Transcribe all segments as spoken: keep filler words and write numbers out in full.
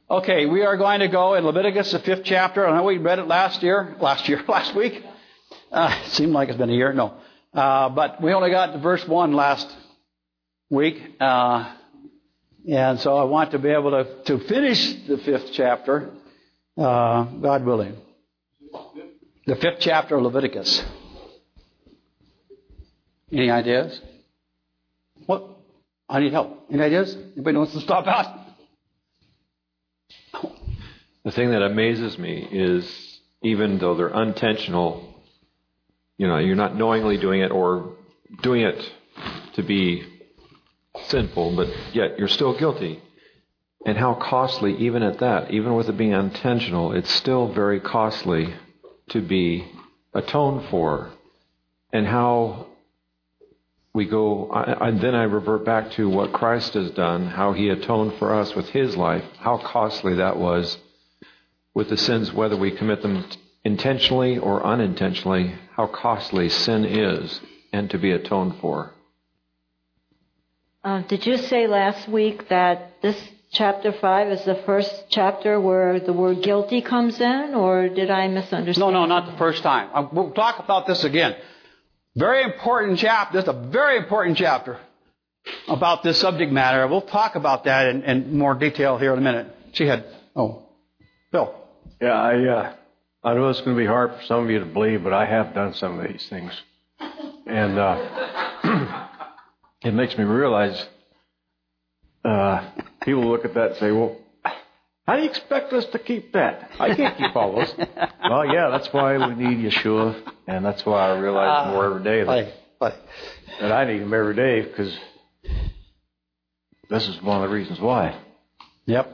Okay, we are going to go in Leviticus, the fifth chapter. I know we read it last year, last year, last week. Uh, it seemed like it's been a year. No. Uh, but we only got to verse one last week. Uh, and so I want to be able to, to finish the fifth chapter, uh, God willing. The fifth chapter of Leviticus. Any ideas? What? I need help. Any ideas? Anybody wants to stop out? The thing that amazes me is, even though they're unintentional, you know, you're not knowingly doing it or doing it to be sinful, but yet you're still guilty. And how costly, even at that, even with it being unintentional, it's still very costly to be atoned for. And how we go, I, and then I revert back to what Christ has done, how he atoned for us with his life, how costly that was with the sins, whether we commit them intentionally or unintentionally, how costly sin is and to be atoned for. Uh, did you say last week that this chapter five is the first chapter where the word guilty comes in, or did I misunderstand? No, no, not the first time. We'll talk about this again. Very important chapter. This is a very important chapter about this subject matter. We'll talk about that in, in more detail here in a minute. She had, oh, Bill. Yeah, I uh, I know it's going to be hard for some of you to believe, but I have done some of these things. And uh, it makes me realize uh, people look at that and say, well, how do you expect us to keep that? I can't keep all those. Well, yeah, that's why we need Yeshua, and that's why I realize more every day that, uh, that I need him every day, because this is one of the reasons why. Yep.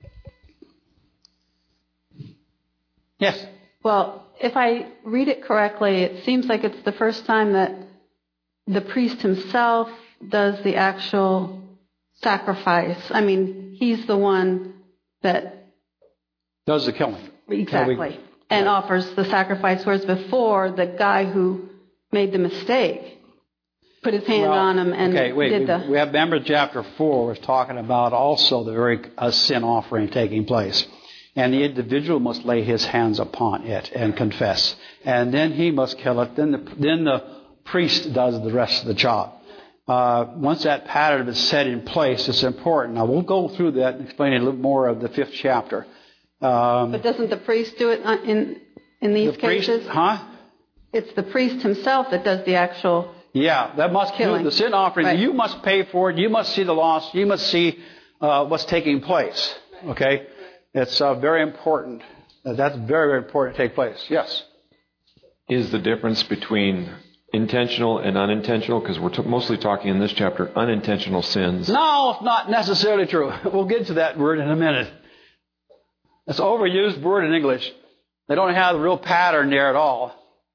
Yes. Well, if I read it correctly, it seems like it's the first time that the priest himself does the actual sacrifice. I mean, he's the one that does the killing. Exactly. We, and yeah. offers the sacrifice, whereas before, the guy who made the mistake put his hand well, on him and okay, wait, did we, the... We have, remember chapter four was talking about also the very a sin offering taking place. And the individual must lay his hands upon it and confess. And then he must kill it. Then the, then the priest does the rest of the job. Uh, once that pattern is set in place, it's important. Now, we'll go through that and explain a little more of the fifth chapter. Um, but doesn't the priest do it in in these the cases? Priest, huh? It's the priest himself that does the actual Yeah, that must killing. do the sin offering. Right. You must pay for it. You must see the loss. You must see uh, what's taking place. Okay? It's uh, very important. Uh, that's very, very important to take place. Yes? Is the difference between intentional and unintentional? Because we're t- mostly talking in this chapter unintentional sins. No, it's not necessarily true. We'll get to that word in a minute. It's an overused word in English. They don't have the real pattern there at all.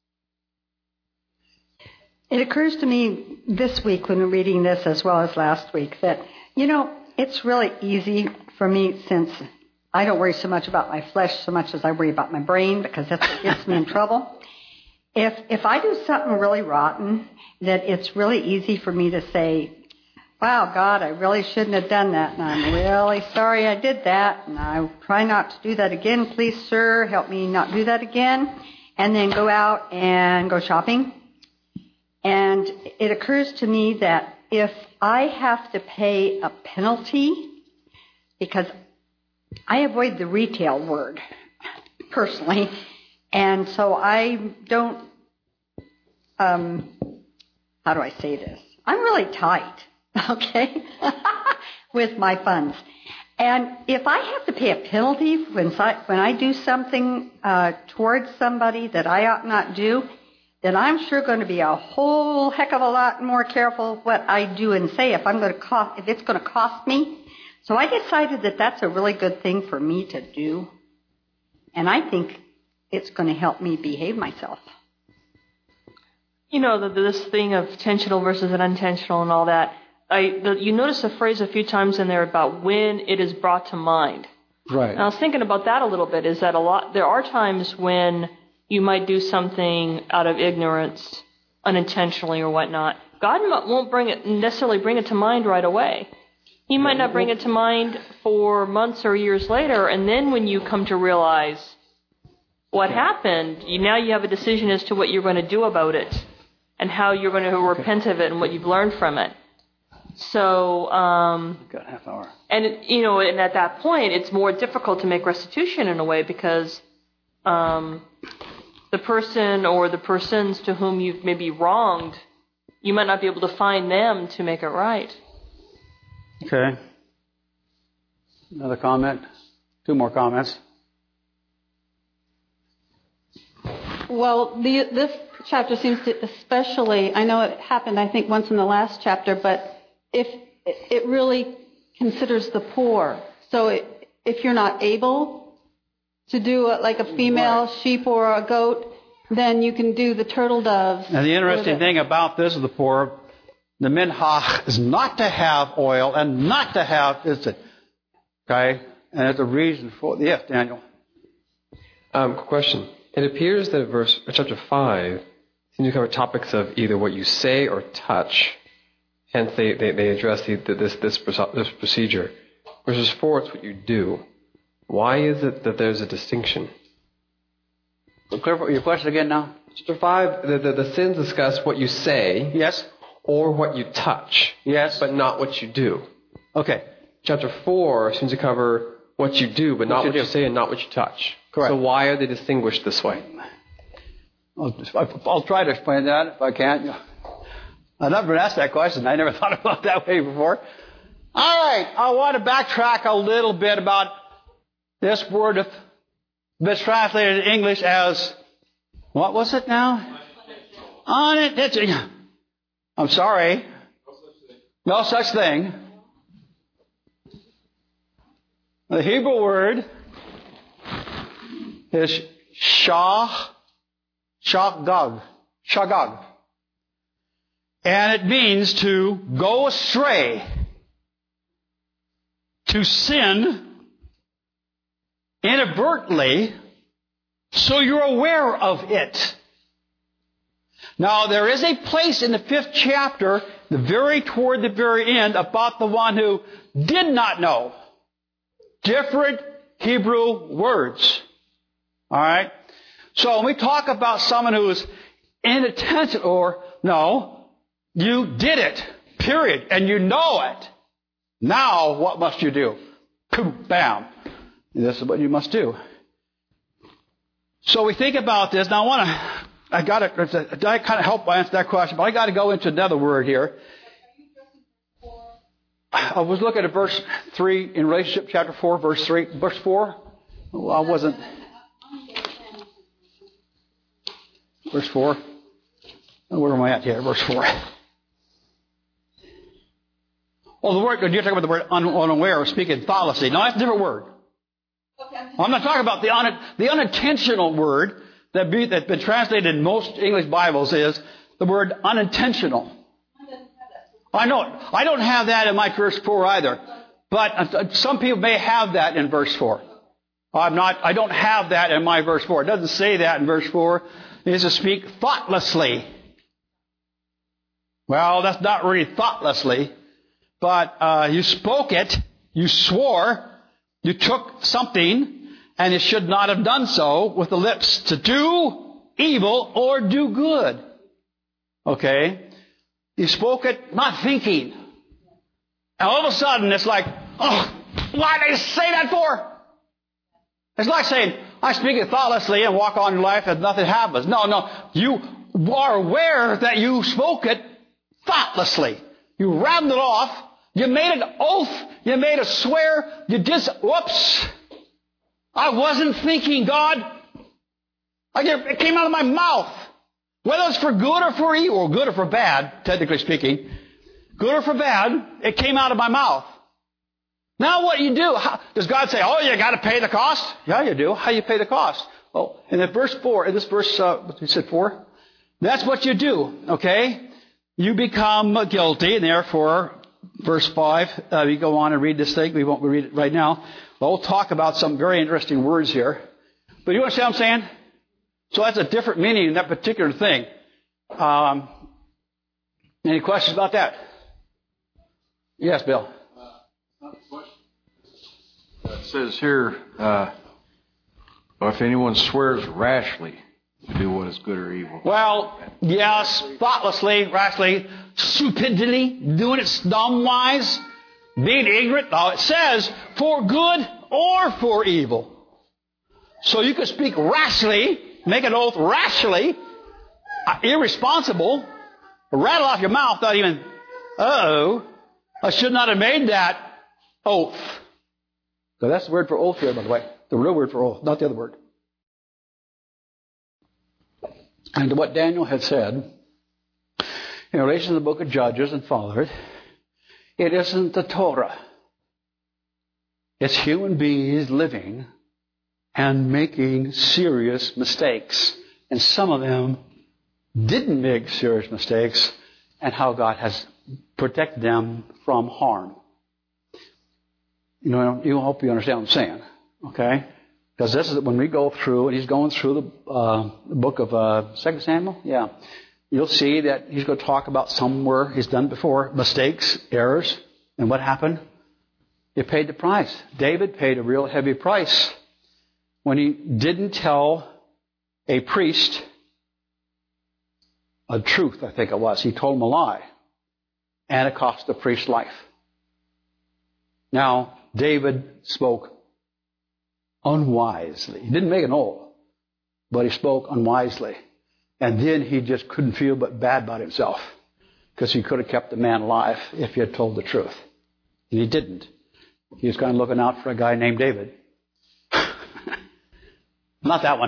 It occurs to me this week when reading this as well as last week that, you know, it's really easy for me since I don't worry so much about my flesh so much as I worry about my brain, because that's what gets me in trouble. If if I do something really rotten, that it's really easy for me to say, wow, God, I really shouldn't have done that, and I'm really sorry I did that, and I try not to do that again. Please, sir, help me not do that again. And then go out and go shopping. And it occurs to me that if I have to pay a penalty, because I avoid the retail word, personally, and so I don't, um, how do I say this? I'm really tight, okay, with my funds. And if I have to pay a penalty when, when I do something uh, towards somebody that I ought not do, then I'm sure going to be a whole heck of a lot more careful what I do and say if I'm going to cost, if it's going to cost me. So I decided that that's a really good thing for me to do. And I think it's going to help me behave myself. You know, the, this thing of intentional versus unintentional and all that, I, the, you notice a phrase a few times in there about when it is brought to mind. Right. And I was thinking about that a little bit, is that a lot, there are times when you might do something out of ignorance, unintentionally or whatnot. God won't bring it necessarily bring it to mind right away. He might not bring it to mind for months or years later, and then when you come to realize what okay. happened, you, now you have a decision as to what you're going to do about it and how you're going to okay. repent of it and what you've learned from it. So, um, got half hour. And, it, you know, and at that point, it's more difficult to make restitution in a way because um, the person or the persons to whom you've maybe wronged, you might not be able to find them to make it right. Okay. Another comment? Two more comments. Well, the, this chapter seems to especially, I know it happened, I think, once in the last chapter, but if it really considers the poor. So it, if you're not able to do a, like a female right. sheep or a goat, then you can do the turtle doves. And the interesting thing about this is the poor, the minhah is not to have oil and not to have, is it? Okay? And it's a reason for it. Yes, Daniel. Um, question. It appears that verse chapter five seems to cover topics of either what you say or touch. Hence, they, they, they address the, this, this this procedure. Verses four, it's what you do. Why is it that there's a distinction? So clarify your question again now. Chapter five, the, the, the sins discuss what you say. Yes. Or what you touch. Yes. But not what you do. Okay. Chapter four seems to cover what you do, but what not you what do. you say and not what you touch. Correct. So why are they distinguished this way? I'll, I'll try to explain that if I can. I've never been asked that question. I never thought about it that way before. All right. I want to backtrack a little bit about this word that's translated in English as, what was it now? Unintentional. I'm sorry. No such thing. The Hebrew word is shah, shagag, shagag. And it means to go astray, to sin inadvertently, so you're aware of it. Now, there is a place in the fifth chapter, the very toward the very end, about the one who did not know different Hebrew words. All right? So when we talk about someone who is inattentive, or no, you did it, period, and you know it. Now, what must you do? Boom, bam. This is what you must do. So we think about this. Now, I want to, I got to, I kind of help answer that question, but I got to go into another word here. I was looking at verse three in relationship, chapter four, verse three, verse four. Well, I wasn't. Verse four. Where am I at here? Verse four. Oh, the word, you're talking about the word un, unaware or speaking thoughtlessly. No, that's a different word. I'm not talking about the, un, the unintentional word that be, that's been translated in most English Bibles is the word unintentional. I know it. I don't have that in my verse four either. But some people may have that in verse four. I'm not, I don't have that in my verse four. It doesn't say that in verse four. It is to speak thoughtlessly. Well, that's not really thoughtlessly. But uh, you spoke it, you swore, you took something, and it should not have done so with the lips to do evil or do good. Okay? You spoke it not thinking. And all of a sudden it's like, oh, why did I say that for? It's like saying, I speak it thoughtlessly and walk on your life as nothing happens. No, no. You are aware that you spoke it thoughtlessly. You rattled it off. You made an oath. You made a swear. You just, whoops. I wasn't thinking, God. I get, it came out of my mouth. Whether it's for good or for evil, or good or for bad, technically speaking, good or for bad, it came out of my mouth. Now what you do, how, does God say, oh, you got to pay the cost? Yeah, you do. How you pay the cost? Well, in the verse four, in this verse, uh, what you said four? That's what you do, okay? You become guilty, and therefore, verse five, uh, we go on and read this thing. We won't read it right now. But we'll talk about some very interesting words here. But you understand what I'm saying? So that's a different meaning in that particular thing. Um, any questions about that? Yes, Bill. It says here, uh, if anyone swears rashly to do what is good or evil. Well, yes, thoughtlessly, rashly, stupidly, doing it dumb-wise, being ignorant. Now, it says for good or for evil. So you could speak rashly, make an oath rashly, uh, irresponsible, rattle off your mouth, not even, uh-oh, I should not have made that oath. So that's the word for oath here, by the way. The real word for oath, not the other word. And to what Daniel had said, in relation to the book of Judges and followed, it isn't the Torah. It's human beings living and making serious mistakes. And some of them didn't make serious mistakes, and how God has protected them from harm. You know, you hope you understand what I'm saying, okay? Because this is when we go through, and he's going through the, uh, the book of uh, Second Samuel, yeah. You'll see that he's going to talk about somewhere he's done before, mistakes, errors, and what happened? He paid the price. David paid a real heavy price when he didn't tell a priest a truth, I think it was. He told him a lie. And it cost the priest's life. Now, David spoke unwisely. He didn't make an oath, but he spoke unwisely. And then he just couldn't feel but bad about himself, because he could have kept the man alive if he had told the truth. And he didn't. He was kind of looking out for a guy named David. Not that one.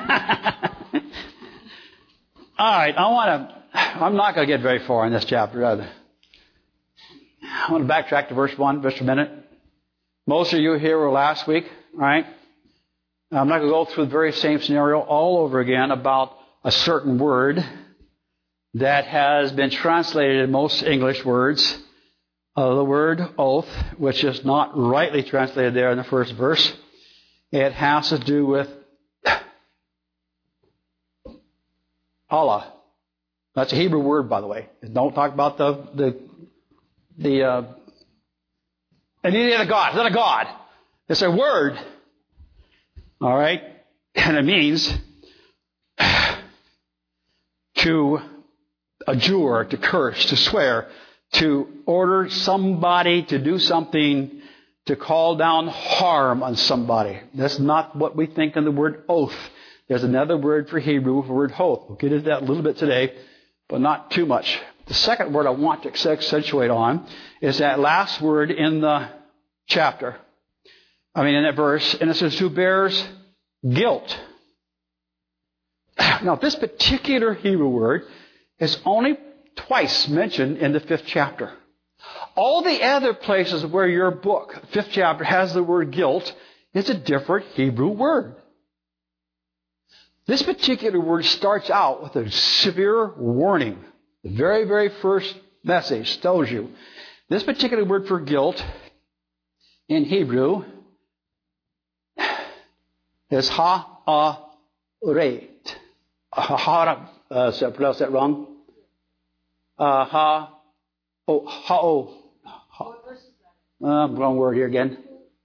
All right, I want to, I'm not going to get very far in this chapter either. I want to backtrack to verse one just a minute. Most of you here were last week, right? I'm not going to go through the very same scenario all over again about a certain word that has been translated in most English words. Uh, the word oath, which is not rightly translated there in the first verse. It has to do with Allah. That's a Hebrew word, by the way. Don't talk about the the the uh, any other god. It's not a god. It's a word. All right, and it means to adjure, to curse, to swear, to order somebody to do something, to call down harm on somebody. That's not what we think of the word oath. There's another word for Hebrew, the word oath. We'll get into that a little bit today, but not too much. The second word I want to accentuate on is that last word in the chapter. I mean, in that verse, and it says, who bears guilt. Now, this particular Hebrew word is only twice mentioned in the fifth chapter. All the other places where your book, fifth chapter, has the word guilt, is a different Hebrew word. This particular word starts out with a severe warning. The very, very first message tells you. This particular word for guilt in Hebrew is ha-a-reit. Ha, uh, did I pronounce that wrong? Uh, ha, oh, ha-o. Ha, uh, wrong word here again.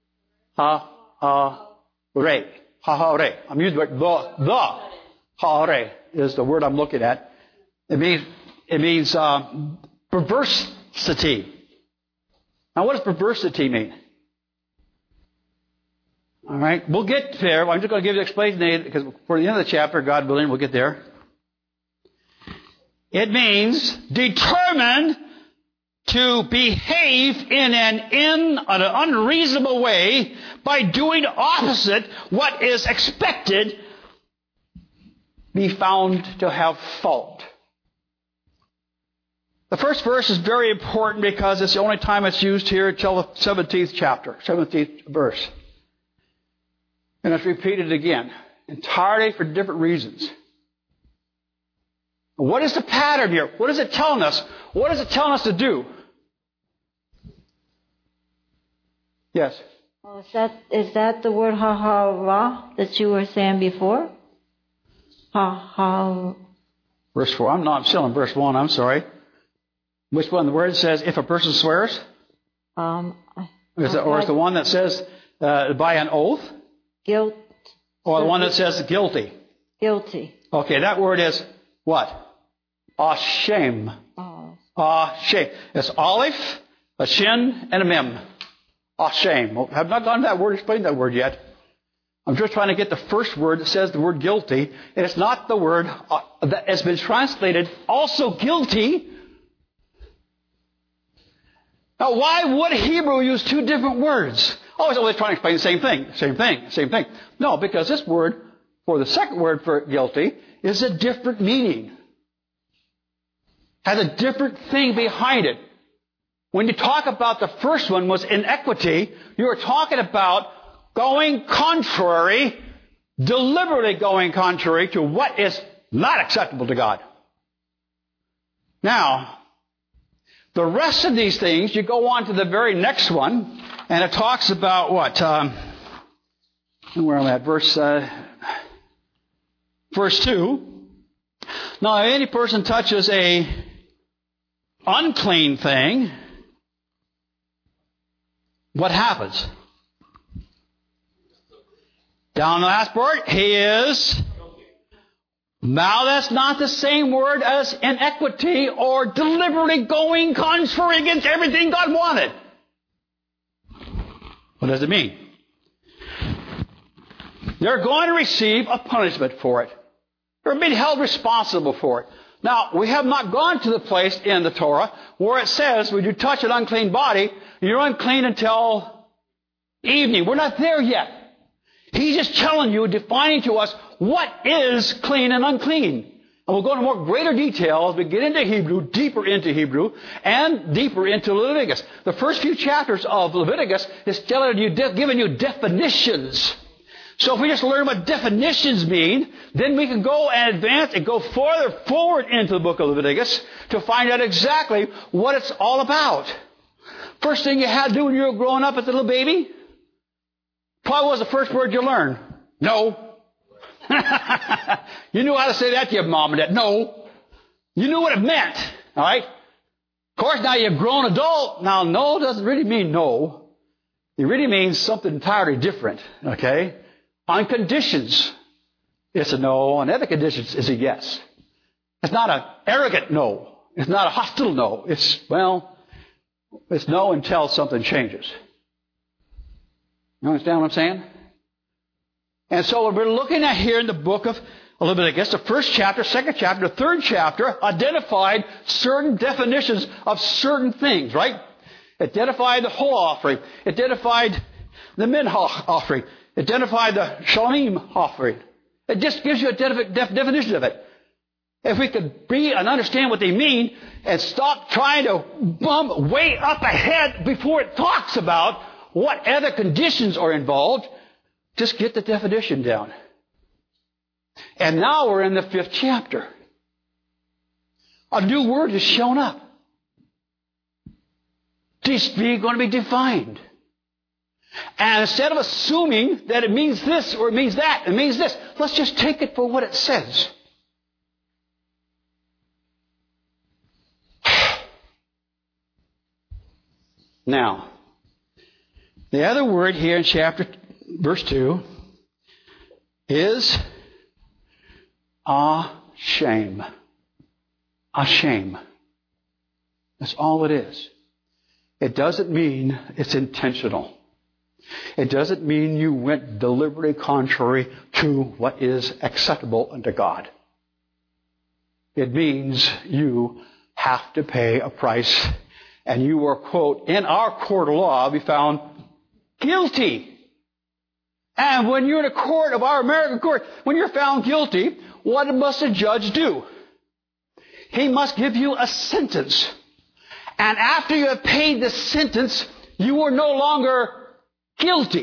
Ha-a-reit. Ha-ha-re. I'm using the word the. The. Ha-ha-re is the word I'm looking at. It means, it means uh, perversity. Now, what does perversity mean? All right. We'll get there. I'm just going to give you an explanation because for the end of the chapter, God willing, we'll get there. It means determined to behave in an in an unreasonable way by doing opposite what is expected, be found to have fault. The first verse is very important because it's the only time it's used here until the seventeenth chapter, seventeenth verse. And it's repeated again, entirely for different reasons. What is the pattern here? What is it telling us? What is it telling us to do? Yes? Oh, is that is that the word ha-ha-ra that you were saying before? Ha-ha. Verse four. I'm not. I'm still in verse one. I'm sorry. Which one? The word says, if a person swears? Um. Is it, or is the one that says uh, by an oath? Guilt. Or the one that says guilty? Guilty. Okay, that word is what? Ashem. Oh. Ashem. It's aleph, a shin, and a mem. Ashem. Well, I have not gone to that word, explained that word yet. I'm just trying to get the first word that says the word guilty, and it's not the word uh, that has been translated also guilty. Now, why would Hebrew use two different words? Oh, it's always trying to explain the same thing, same thing, same thing. No, because this word, for the second word for guilty, is a different meaning. Has a different thing behind it. When you talk about the first one was inequity, you are talking about going contrary, deliberately going contrary to what is not acceptable to God. Now, the rest of these things, you go on to the very next one, and it talks about what? Um, where am I at? Verse, uh, verse two. Now, if any person touches a unclean thing, what happens? Down the last part, he is. Now that's not the same word as inequity or deliberately going contrary against everything God wanted. What does it mean? They're going to receive a punishment for it. They're being held responsible for it. Now, we have not gone to the place in the Torah where it says when you touch an unclean body, you're unclean until evening. We're not there yet. He's just telling you, defining to us what is clean and unclean. And we'll go into more greater detail as we get into Hebrew, deeper into Hebrew, and deeper into Leviticus. The first few chapters of Leviticus is telling you, giving you definitions. So if we just learn what definitions mean, then we can go and advance and go farther forward into the book of Leviticus to find out exactly what it's all about. First thing you had to do when you were growing up as a little baby, probably was the first word you learned. No. You knew how to say that to your mom and dad. No. You knew what it meant. All right? Of course, now you're a grown adult. Now, no doesn't really mean no. It really means something entirely different. Okay? On conditions, it's a no. On other conditions, it's a yes. It's not an arrogant no. It's not a hostile no. It's, well, it's no until something changes. You understand what I'm saying? And so what we're looking at here in the book of Leviticus, the first chapter, second chapter, the third chapter, identified certain definitions of certain things, right? Identified the whole offering. Identified the minhah offering. Identified the shalom offering. It just gives you a def- def- definition of it. If we could read and understand what they mean and stop trying to bump way up ahead before it talks about what other conditions are involved, just get the definition down. And now we're in the fifth chapter. A new word has shown up. It's going to be defined. And instead of assuming that it means this or it means that, it means this, let's just take it for what it says. Now, the other word here in chapter, verse two, is a-shame. A-shame. That's all it is. It doesn't mean it's intentional. It doesn't mean you went deliberately contrary to what is acceptable unto God. It means you have to pay a price, and you are, quote, in our court of law, be found guilty. And when you're in a court of our American court, when you're found guilty, what must a judge do? He must give you a sentence. And after you have paid the sentence, you are no longer guilty.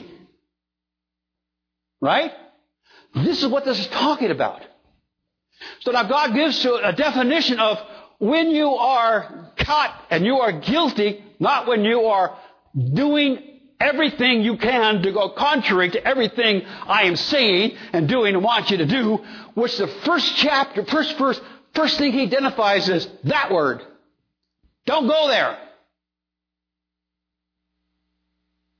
Right? This is what this is talking about. So now God gives you a definition of when you are caught and you are guilty, not when you are doing everything you can to go contrary to everything I am saying and doing and want you to do, which the first chapter, first verse, first thing he identifies is that word. Don't go there.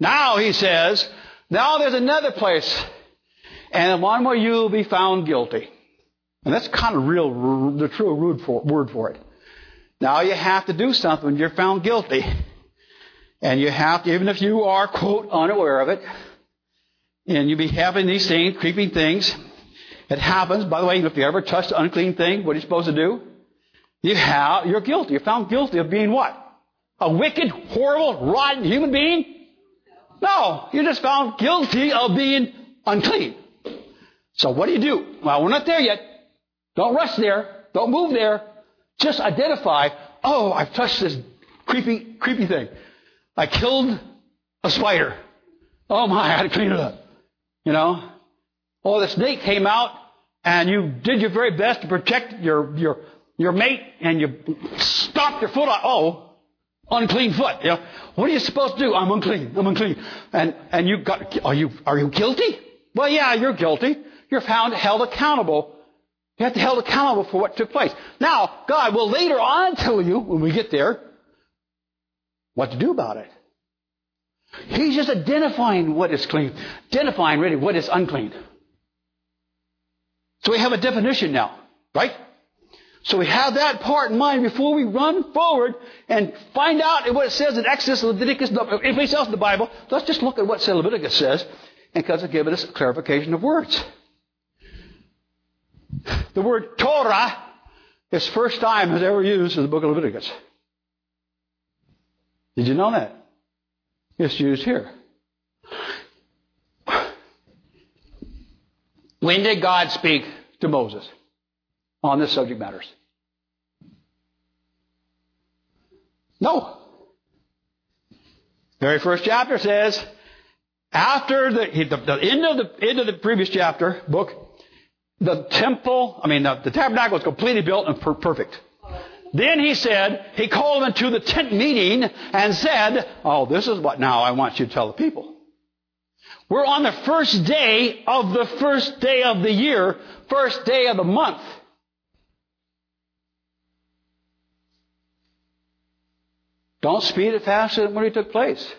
Now he says, now there's another place, and one where you'll be found guilty. And that's kind of real, the true word for it. Now you have to do something when you're found guilty. And you have to, even if you are, quote, unaware of it, and you be having these things, creeping things, it happens. By the way, if you ever touch an unclean thing, what are you supposed to do? You have, you're guilty. You're found guilty of being what? A wicked, horrible, rotten human being? No, you're just found guilty of being unclean. So what do you do? Well, we're not there yet. Don't rush there. Don't move there. Just identify, oh, I've touched this creepy, creepy thing. I killed a spider. Oh my, I had to clean it up. You know? Oh, the snake came out and you did your very best to protect your, your, your mate and you stomped your foot on. Oh, unclean foot. You know? What are you supposed to do? I'm unclean. I'm unclean. And, and you got, are you, are you guilty? Well, yeah, you're guilty. You're found, held accountable. You have to be held accountable for what took place. Now, God will later on tell you, when we get there, what to do about it. He's just identifying what is clean. Identifying, really, what is unclean. So we have a definition now, right? So we have that part in mind before we run forward and find out what it says in Exodus, Leviticus, anything else in the Bible. Let's just look at what Leviticus says, and because it'll give us a clarification of words. The word Torah is first time it's ever used in the book of Leviticus. Did you know that? It's used here. When did God speak to Moses on this subject matters? No. Very first chapter says, after the, the, the end of the end of the previous chapter, book, the temple, I mean, the, the tabernacle was completely built and per- perfect. Then he said, he called them into the tent meeting and said, oh, this is what now I want you to tell the people. We're on the first day of the first day of the year, first day of the month. Don't speed it faster than when it took place.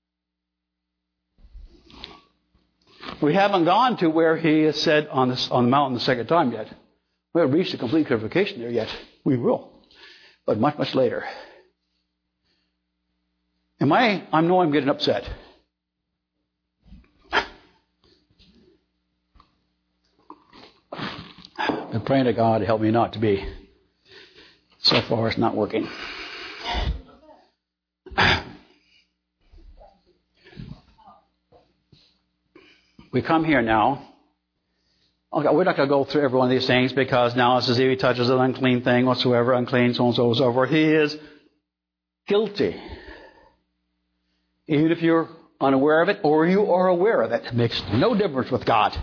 We haven't gone to where he has said on, this, on the mountain the second time yet. We haven't reached a complete clarification there yet. We will. But much, much later. Am I, I know I'm getting upset. I'm praying to God to help me not to be. So far it's not working. We come here now. Okay, we're not going to go through every one of these things because now it says if he touches an unclean thing whatsoever, unclean, so and so and so forth, he is guilty. Even if you're unaware of it or you are aware of it, it makes no difference with God.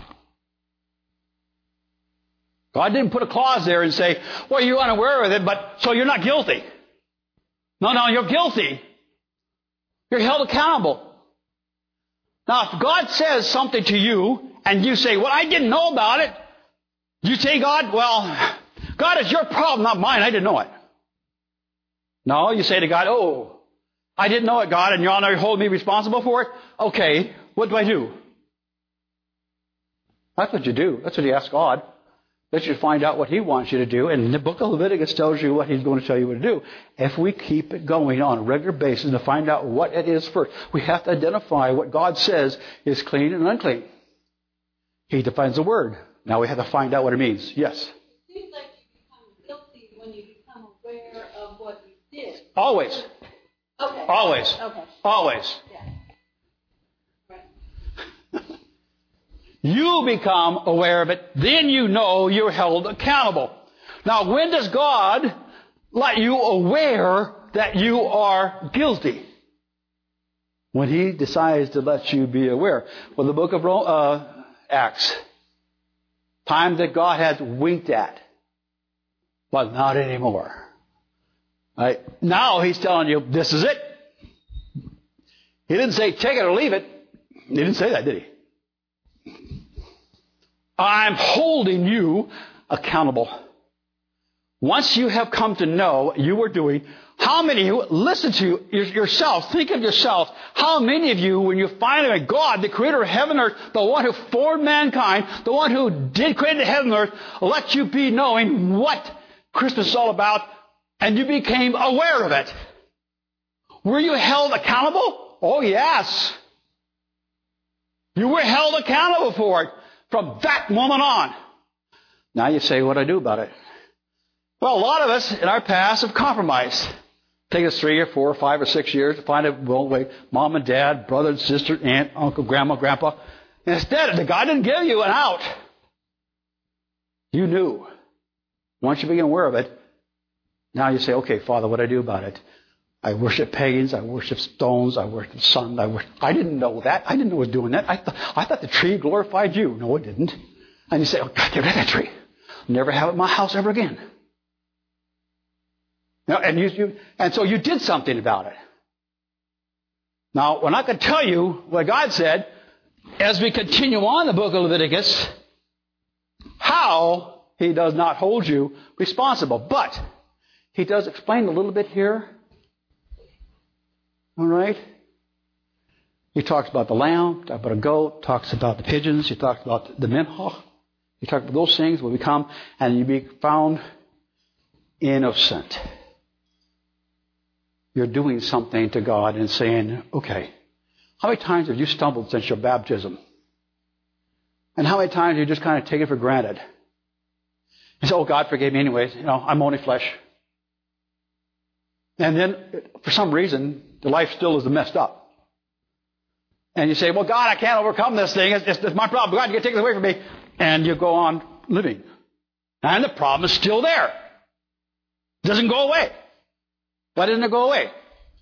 God didn't put a clause there and say, well, you're unaware of it, but so you're not guilty. No, no, you're guilty. You're held accountable. Now, if God says something to you, and you say, well, I didn't know about it. You say, God, well, God, it's your problem, not mine. I didn't know it. No, you say to God, oh, I didn't know it, God, and you're on there holding me responsible for it? Okay, what do I do? That's what you do. That's what you ask God. That you find out what He wants you to do. And the book of Leviticus tells you what He's going to tell you what to do. If we keep it going on a regular basis to find out what it is first, we have to identify what God says is clean and unclean. He defines the word. Now we have to find out what it means. Yes? It seems like you become guilty when you become aware of what you did. Always. Okay. Always. Okay. Always. Yeah. Right. You become aware of it, then you know you're held accountable. Now, when does God let you aware that you are guilty? When He decides to let you be aware. Well, the book of uh, Acts, time that God has winked at, but not anymore. Right? Now He's telling you, this is it. He didn't say, take it or leave it. He didn't say that, did He? I'm holding you accountable. Once you have come to know what you were doing, how many of you, listen to yourself, think of yourself, how many of you, when you finally met God, the creator of heaven and earth, the one who formed mankind, the one who did create the heaven and earth, let you be knowing what Christmas is all about, and you became aware of it. Were you held accountable? Oh, yes. You were held accountable for it from that moment on. Now you say, what do I do about it? Well, a lot of us in our past have compromised. Take us three or four or five or six years to find a well way. Mom and dad, brother and sister, aunt, uncle, grandma, grandpa. And instead, the God didn't give you an out. You knew. Once you became aware of it, now you say, okay, Father, what do I do about it? I worship pagans. I worship stones. I worship the sun. I worship... I didn't know that. I didn't know I was doing that. I, th- I thought the tree glorified you. No, it didn't. And you say, oh, God, get rid of that tree. Never have it in my house ever again. Now, and, you, you, and so you did something about it. Now, we're not going to tell you what God said as we continue on the book of Leviticus, how He does not hold you responsible. But He does explain a little bit here. All right? He talks about the lamb, talks about a goat, talks about the pigeons, he talks about the minhah. He talks about those things will become, and you be found innocent. You're doing something to God and saying, okay, how many times have you stumbled since your baptism? And how many times have you just kind of taken it for granted? You say, oh, God forgave me anyways. You know, I'm only flesh. And then, for some reason, the life still is messed up. And you say, well, God, I can't overcome this thing. It's, it's, it's my problem. God, you can take this away from me. And you go on living. And the problem is still there. It doesn't go away. Why doesn't it go away?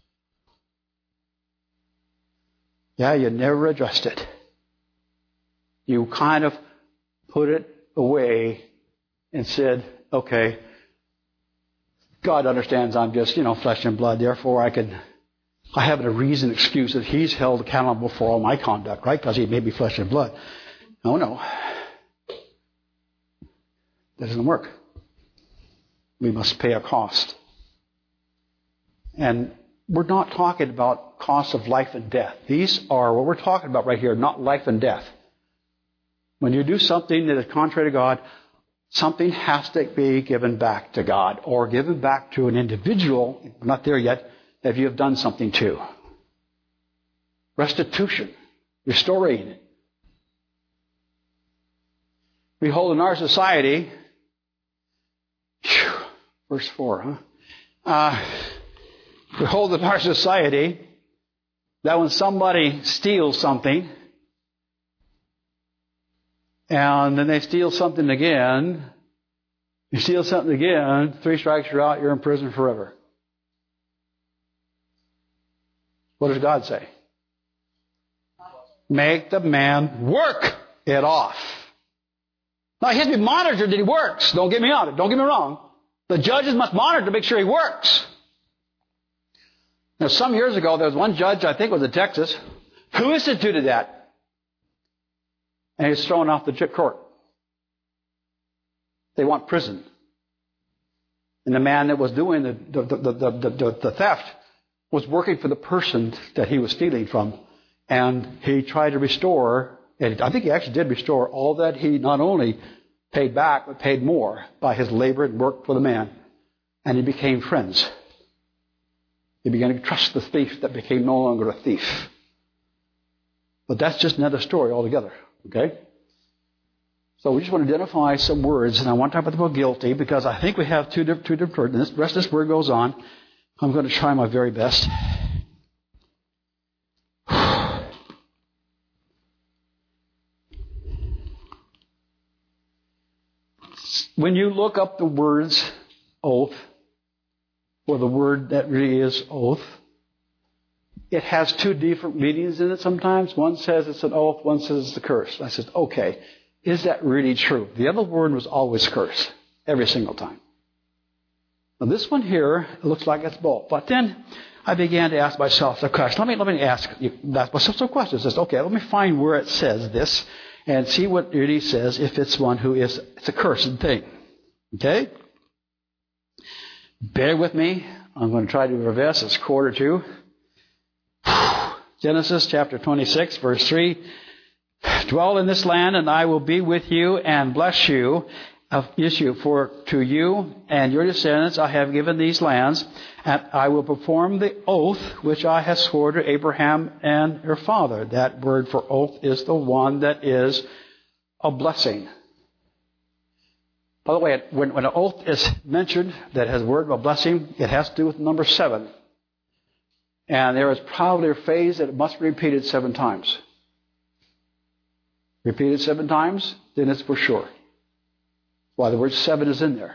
Yeah, you never addressed it. You kind of put it away and said, okay, God understands I'm just, you know, flesh and blood. Therefore, I can, I have a reason, excuse that He's held accountable for all my conduct, right? Because He made me flesh and blood. No, no. That doesn't work. We must pay a cost. And we're not talking about costs of life and death. These are what we're talking about right here, not life and death. When you do something that is contrary to God, something has to be given back to God or given back to an individual, we're not there yet, that you have done something to. Restitution, restoring. We hold in our society, whew, verse four, huh? Uh, we hold in our society that when somebody steals something, and then they steal something again, you steal something again, three strikes you're out, you're in prison forever. What does God say? Make the man work it off. Now, he has to be monitored that he works. Don't get me on it. Don't get me wrong. The judges must monitor to make sure he works. Now, some years ago, there was one judge, I think it was in Texas, who instituted that. And he was thrown off the court. They want prison. And the man that was doing the, the, the, the, the, the theft was working for the person that he was stealing from. And he tried to restore, and I think he actually did restore all that he not only paid back, but paid more by his labor and work for the man. And he became friends. He began to trust the thief that became no longer a thief. But that's just another story altogether. Okay? So we just want to identify some words, and I want to talk about the word guilty because I think we have two different, two different words. And the rest of this word goes on. I'm going to try my very best. When you look up the words oath, or the word that really is oath, it has two different meanings in it sometimes. One says it's an oath, one says it's a curse. I said, okay, is that really true? The other word was always curse, every single time. Now this one here, it looks like it's both. But then I began to ask myself the question. Let me, let me ask you, ask myself some questions. I said, okay, let me find where it says this and see what it really says if it's one who is, it's a cursed thing. Okay? Bear with me. I'm going to try to do this. It's quarter two. Genesis chapter twenty-six, verse three. Dwell in this land, and I will be with you and bless you. Of issue for to you and your descendants I have given these lands, and I will perform the oath which I have sworn to Abraham and your father. That word for oath is the one that is a blessing. By the way, when, when an oath is mentioned that has a word of a blessing, it has to do with number seven. And there is probably a phrase that it must be repeated seven times. Repeated seven times, then it's for sure. Why the word seven is in there.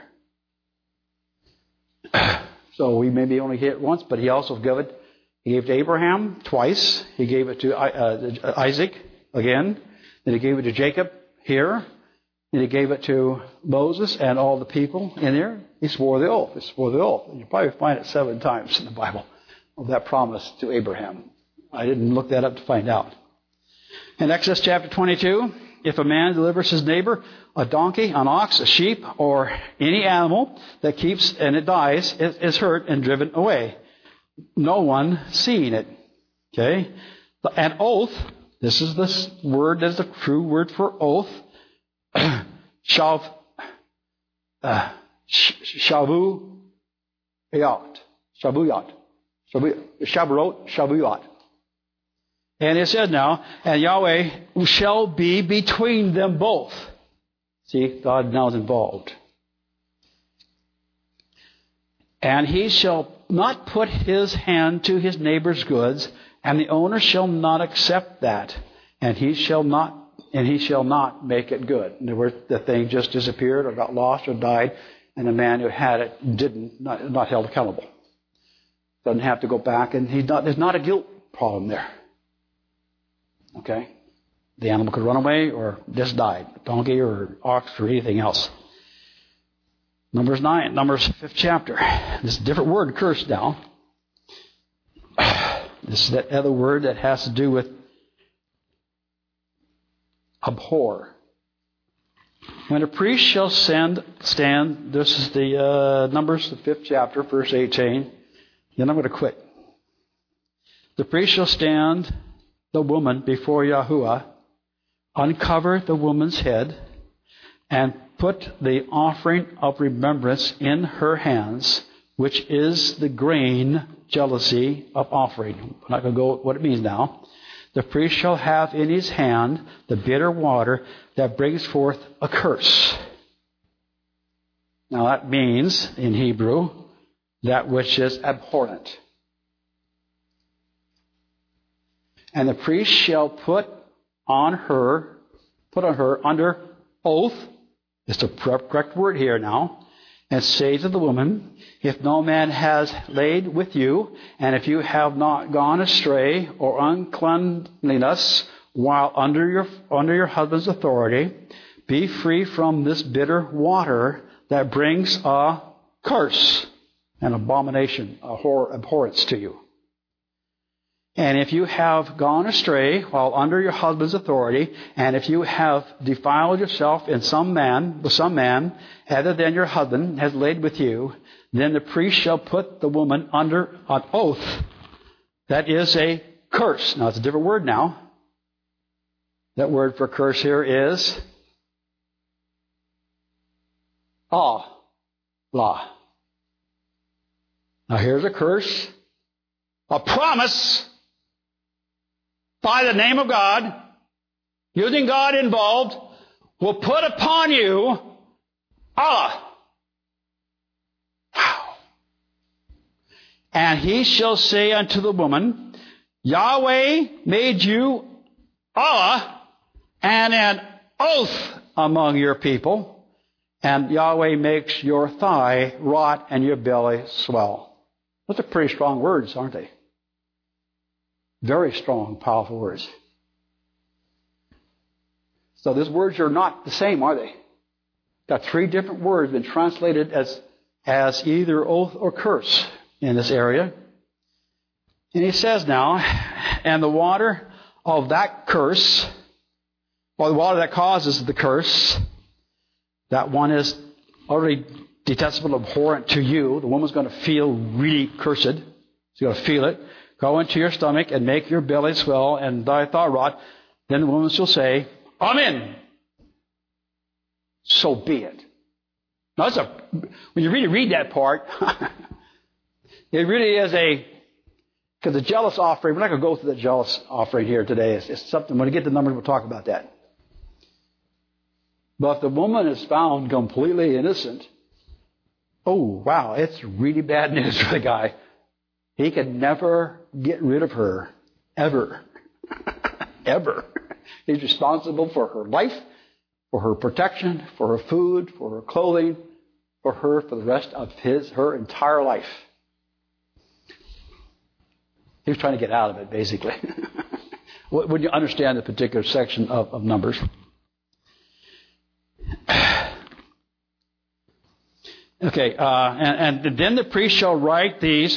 So we maybe only hear it once, but he also gave it. He gave it to Abraham twice. He gave it to uh, Isaac again. Then he gave it to Jacob here. Then he gave it to Moses and all the people in there. He swore the oath. He swore the oath. And you probably find it seven times in the Bible of that promise to Abraham. I didn't look that up to find out. In Exodus chapter twenty-two, if a man delivers his neighbor a donkey, an ox, a sheep, or any animal that keeps and it dies, it is hurt and driven away. No one seeing it. Okay? An oath, this is this word that is the true word for oath. Shav, uh, Shavu, Yat, Shavuyat, Shavuot, Shavuyat. And it says now, and Yahweh shall be between them both. See, God now is involved. And he shall not put his hand to his neighbor's goods, and the owner shall not accept that, and he shall not, and he shall not make it good. In other words, the thing just disappeared, or got lost, or died, and the man who had it didn't, not, not held accountable. Doesn't have to go back, and he's not. There's not a guilt problem there. Okay? The animal could run away or just died. Donkey or ox or anything else. Numbers nine, Numbers fifth chapter. This is a different word, curse now. This is that other word that has to do with abhor. When a priest shall send, stand, this is the uh, Numbers, the fifth chapter, verse eighteen. Then I'm going to quit. The priest shall stand the woman before Yahuwah, uncover the woman's head, and put the offering of remembrance in her hands, which is the grain jealousy of offering. I'm not going to go what it means now. The priest shall have in his hand the bitter water that brings forth a curse. Now that means, in Hebrew, that which is abhorrent. And the priest shall put on her, put on her under oath, it's the correct word here now, and say to the woman, if no man has laid with you, and if you have not gone astray or uncleanliness while under your under your husband's authority, be free from this bitter water that brings a curse, an abomination, a horror, abhorrence to you. And if you have gone astray while under your husband's authority, and if you have defiled yourself in some man, with some man, other than your husband has laid with you, then the priest shall put the woman under an oath. That is a curse. Now, it's a different word now. That word for curse here is ah, la. Now, here's a curse. A promise by the name of God, using God involved, will put upon you Allah. Wow. And he shall say unto the woman, Yahweh made you Allah and an oath among your people, and Yahweh makes your thigh rot and your belly swell. Those are pretty strong words, aren't they? Very strong, powerful words. So these words are not the same, are they? Got three different words been translated as, as either oath or curse in this area. And he says now, and the water of that curse, or the water that causes the curse, that one is already detestable, abhorrent to you. The woman's going to feel really cursed. She's going to feel it. Go into your stomach and make your belly swell and thy thigh rot. Then the woman shall say, Amen. So be it. Now, that's a, when you really read that part, it really is a, because the jealous offering, we're not going to go through the jealous offering here today. It's, it's something, when we get the numbers, we'll talk about that. But if the woman is found completely innocent, oh, wow, it's really bad news for the guy. He can never get rid of her, ever, ever. He's responsible for her life, for her protection, for her food, for her clothing, for her for the rest of his, her entire life. He was trying to get out of it, basically. When you understand the particular section of, of Numbers. Okay, uh, and, and then the priest shall write these,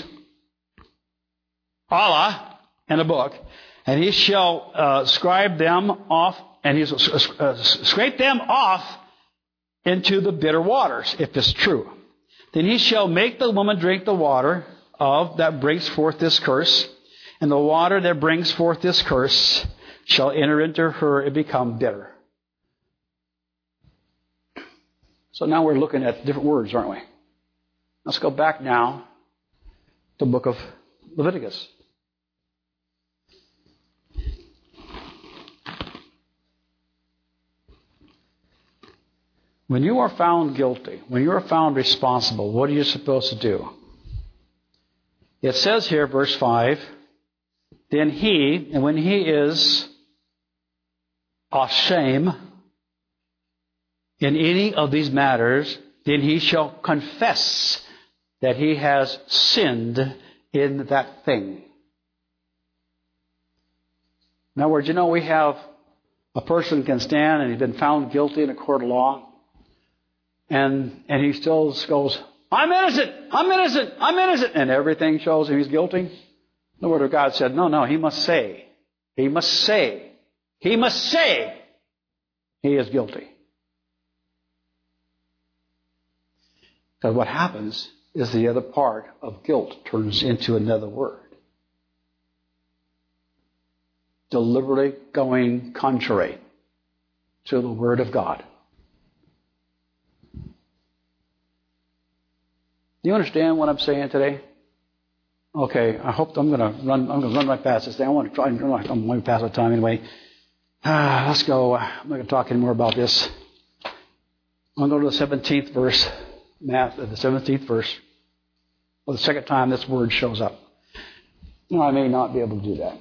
Allah, in a book, and he shall uh, scribe them off, and he shall uh, scrape them off into the bitter waters, if it's true. Then he shall make the woman drink the water of that brings forth this curse, and the water that brings forth this curse shall enter into her and become bitter. So now we're looking at different words, aren't we? Let's go back now to the book of Leviticus. When you are found guilty, when you are found responsible, what are you supposed to do? It says here, verse five, then he, and when he is ashamed in any of these matters, then he shall confess that he has sinned in that thing. In other words, you know, we have a person can stand and he's been found guilty in a court of law, and and he still goes, I'm innocent, I'm innocent, I'm innocent, and everything shows him he's guilty. The Word of God said, no, no, he must say, he must say, he must say he is guilty. Because what happens is the other part of guilt turns into another word. Deliberately going contrary to the Word of God. Do you understand what I'm saying today? Okay, I hope I'm going to run. I'm going to run right past this thing. I want to try and run. I'm going past the time anyway. Ah, let's go. I'm not going to talk anymore about this. I'm going to go to the seventeenth verse. Math, the seventeenth verse. For the second time this word shows up. No, I may not be able to do that.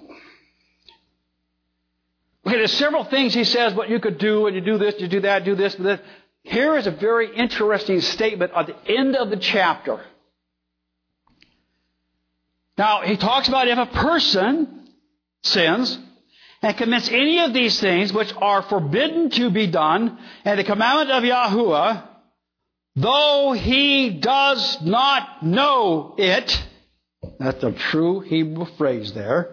Okay, there's several things he says what you could do, and you do this, you do that, do this, do this. Here is a very interesting statement at the end of the chapter. Now, he talks about if a person sins and commits any of these things which are forbidden to be done, and the commandment of Yahuwah, though he does not know it, that's a true Hebrew phrase there,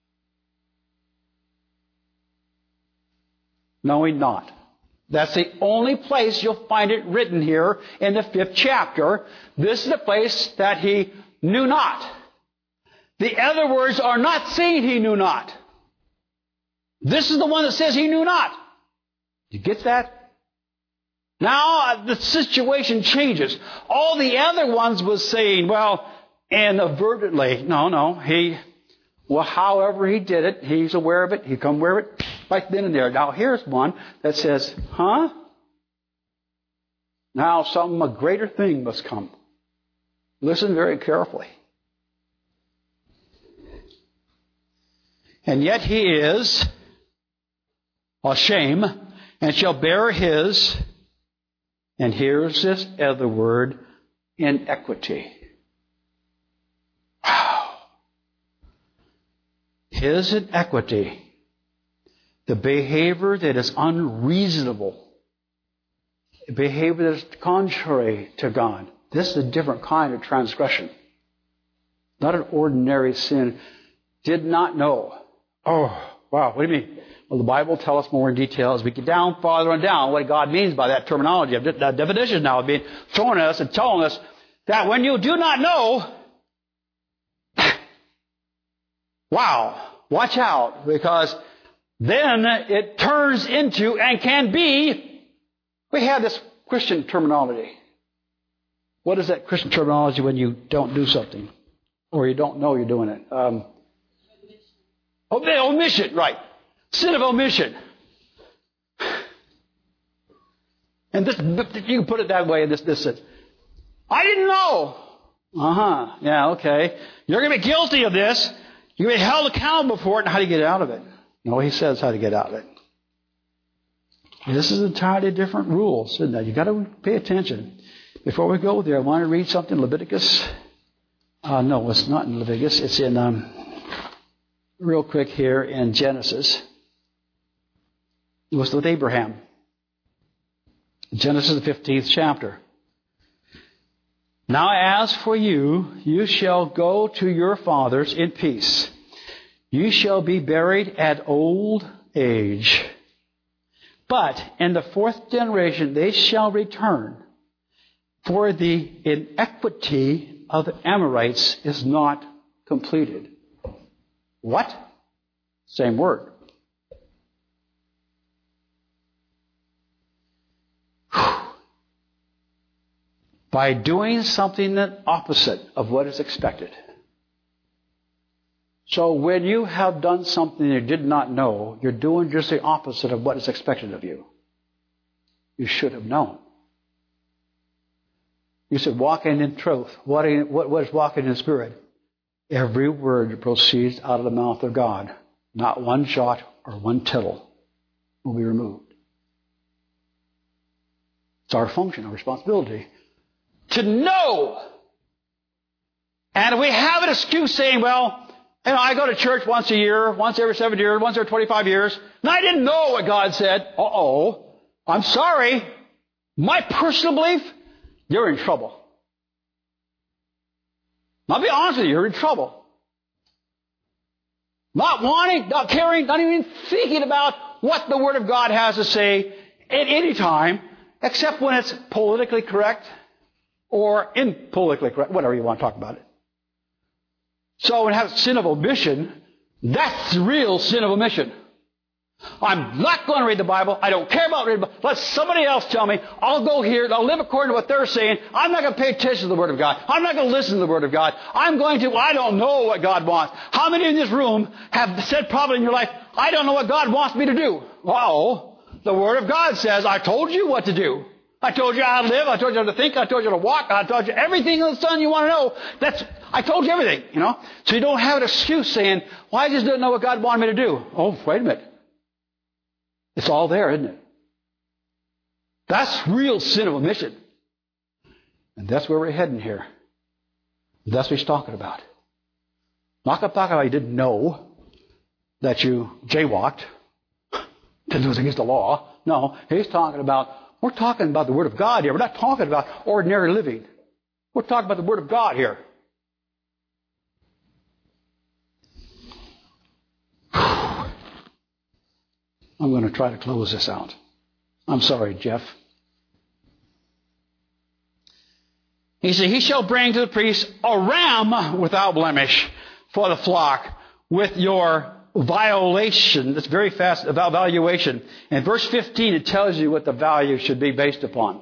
knowing not. That's the only place you'll find it written here in the fifth chapter. This is the place that he knew not. The other words are not saying he knew not. This is the one that says he knew not. You get that? Now the situation changes. All the other ones was saying, well, inadvertently. No, no. He, well, however he did it, he's aware of it. He come aware of it right then and there. Now here's one that says, huh? Now some a greater thing must come. Listen very carefully. And yet he is ashamed and shall bear his, and here's this other word, inequity. Wow. His inequity, the behavior that is unreasonable, the behavior that is contrary to God. This is a different kind of transgression. Not an ordinary sin. Did not know. Oh, Wow, what do you mean? Well, the Bible will tell us more in detail as we get down farther and down what God means by that terminology. That definition now being thrown at us and telling us that when you do not know, wow, watch out, because then it turns into and can be, we have this Christian terminology. What is that Christian terminology when you don't do something or you don't know you're doing it? Um, omission, right. Sin of omission. And this, you can put it that way in this, this sense. I didn't know. Uh-huh. Yeah, okay. You're going to be guilty of this. You're going to be held accountable for it. And how do you get out of it? No, he says how to get out of it. This is entirely different rules, isn't it? You've got to pay attention. Before we go there, I want to read something. Leviticus. Uh, no, it's not in Leviticus. It's in, um, real quick here, in Genesis. It was with Abraham. Genesis, the fifteenth chapter. Now as for you, you shall go to your fathers in peace. You shall be buried at old age. But in the fourth generation they shall return, for the iniquity of the Amorites is not completed. What? Same word. By doing something that opposite of what is expected. So when you have done something you did not know, you're doing just the opposite of what is expected of you. You should have known. You said walking in truth. What is walking in spirit? Every word that proceeds out of the mouth of God, not one jot or one tittle, will be removed. It's our function, our responsibility. To know. And we have an excuse saying, well, you know, I go to church once a year, once every seven years, once every twenty-five years, and I didn't know what God said. Uh-oh. I'm sorry. My personal belief, you're in trouble. I'll be honest with you, you're in trouble. Not wanting, not caring, not even thinking about what the Word of God has to say at any time, except when it's politically correct or impolitically correct, whatever you want to talk about it. So when it has sin of omission, that's the real sin of omission. I'm not going to read the Bible. I don't care about reading the Bible. Let somebody else tell me. I'll go here. I'll live according to what they're saying. I'm not going to pay attention to the Word of God. I'm not going to listen to the Word of God. I'm going to, I don't know what God wants. How many in this room have said probably in your life, I don't know what God wants me to do? Uh-oh. The Word of God says, I told you what to do. I told you how to live. I told you how to think. I told you how to walk. I told you everything in the Son you want to know. That's, I told you everything, you know. So you don't have an excuse saying, well, I just didn't know what God wanted me to do. Oh, wait a minute. It's all there, isn't it? That's real sin of omission. And that's where we're heading here. That's what he's talking about. Not talking about you didn't know that you jaywalked, didn't do it against the law. No, he's talking about, we're talking about the Word of God here. We're not talking about ordinary living. We're talking about the Word of God here. I'm going to try to close this out. I'm sorry, Jeff. He said, he shall bring to the priest a ram without blemish for the flock with your violation. That's very fast, about valuation. In verse fifteen, it tells you what the value should be based upon.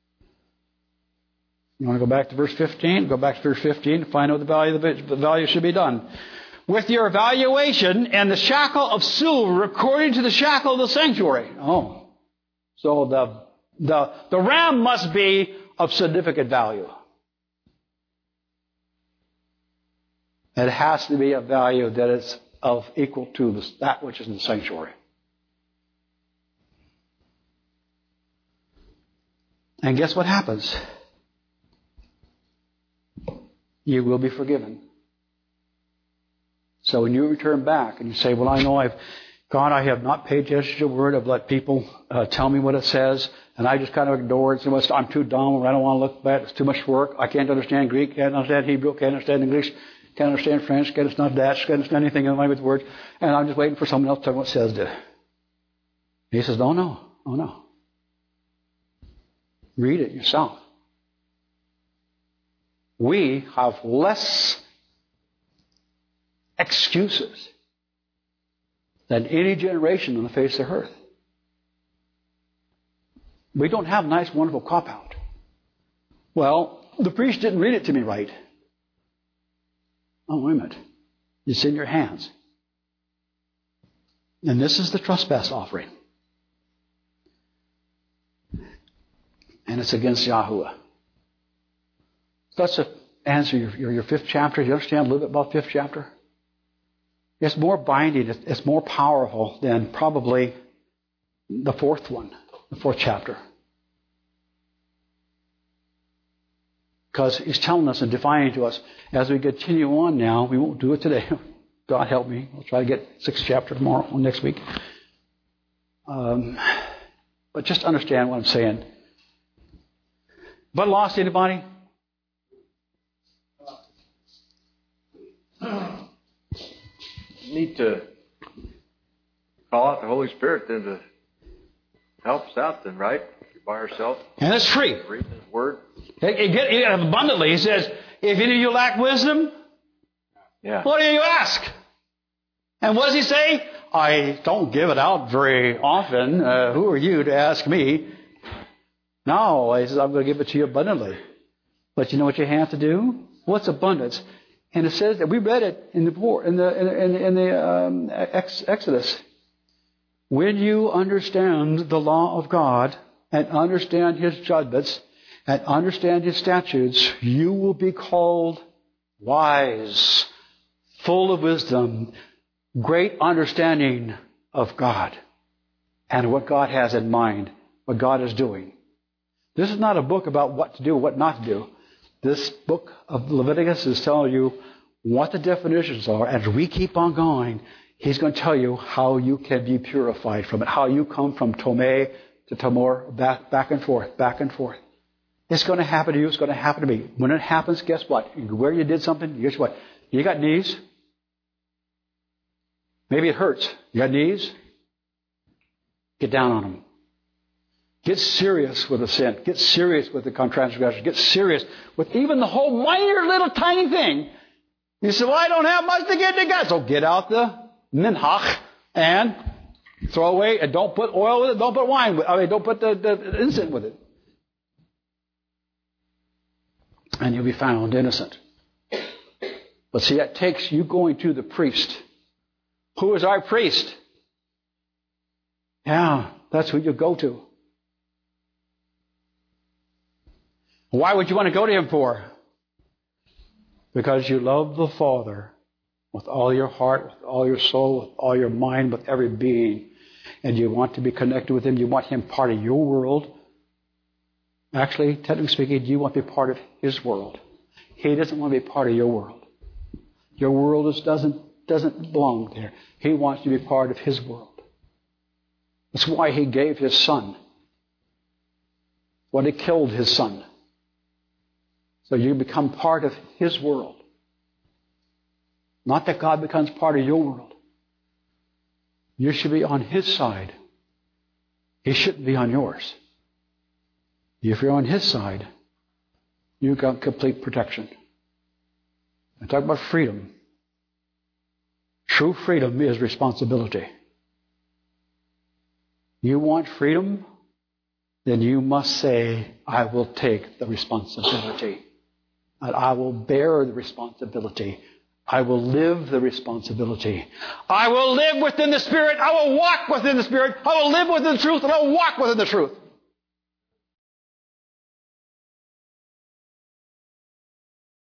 You want to go back to verse fifteen? Go back to verse fifteen and find out what the value, the value should be done. With your valuation and the shackle of silver according to the shackle of the sanctuary. Oh. So the, the, the ram must be of significant value. It has to be a value that is of equal to the, that which is in the sanctuary. And guess what happens? You will be forgiven. So when you return back and you say, well, I know I've, God, I have not paid attention to your word. I've let people uh, tell me what it says, and I just kind of ignore it. So I'm too dumb, or I don't want to look at it. It's too much work. I can't understand Greek, can't understand Hebrew, can't understand English. can't understand French, can't understand Dutch, can't understand anything in the language words, and I'm just waiting for someone else to tell me what it says to. He says, no, no, no, no. Read it yourself. We have less excuses than any generation on the face of the earth. We don't have a nice, wonderful cop-out. Well, the priest didn't read it to me right. Oh, wait a minute. It's in your hands. And this is the trespass offering. And it's against Yahuwah. That's to answer your, your, your fifth chapter. You understand a little bit about fifth chapter? It's more binding. It's more powerful than probably the fourth one, the fourth chapter. Because he's telling us and defining to us as we continue on now. We won't do it today. God help me. We'll try to get sixth chapter tomorrow or next week. Um, but just understand what I'm saying. But lost anybody? Need to call out the Holy Spirit then to help us out then, right? By ourselves. And it's free. Reading His Word. It, it get, it abundantly. He says, if any of you lack wisdom, yeah. what do you ask? And what does he say? I don't give it out very often. Uh, who are you to ask me? No, he says, I'm going to give it to you abundantly. But you know what you have to do? What's abundance? And it says that we read it in the in the in the, in the um, ex, Exodus. When you understand the law of God and understand His judgments and understand His statutes, you will be called wise, full of wisdom, great understanding of God and what God has in mind, what God is doing. This is not a book about what to do, what not to do. This book of Leviticus is telling you what the definitions are. As we keep on going, he's going to tell you how you can be purified from it, how you come from Tomei to Tamor, back, back and forth, back and forth. It's going to happen to you. It's going to happen to me. When it happens, guess what? Where you did something, guess what? You got knees. Maybe it hurts. You got knees. Get down on them. Get serious with the sin. Get serious with the transgression. Get serious with even the whole minor little tiny thing. You say, well, I don't have much to get to God. So get out the minhach and throw away, and don't put oil with it. Don't put wine with it. I mean, don't put the, the incense with it. And you'll be found innocent. But see, that takes you going to the priest. Who is our priest? Yeah, that's who you go to. Why would you want to go to Him for? Because you love the Father with all your heart, with all your soul, with all your mind, with every being. And you want to be connected with Him. You want Him part of your world. Actually, technically speaking, you want to be part of His world. He doesn't want to be part of your world. Your world is, doesn't, doesn't belong there. He wants to be part of His world. That's why He gave His Son. Why He killed His Son. So you become part of His world. Not that God becomes part of your world. You should be on His side. He shouldn't be on yours. If you're on His side, you've got complete protection. I talk about freedom. True freedom is responsibility. You want freedom? Then you must say, I will take the responsibility. And I will bear the responsibility. I will live the responsibility. I will live within the Spirit. I will walk within the Spirit. I will live within the truth, and I will walk within the truth.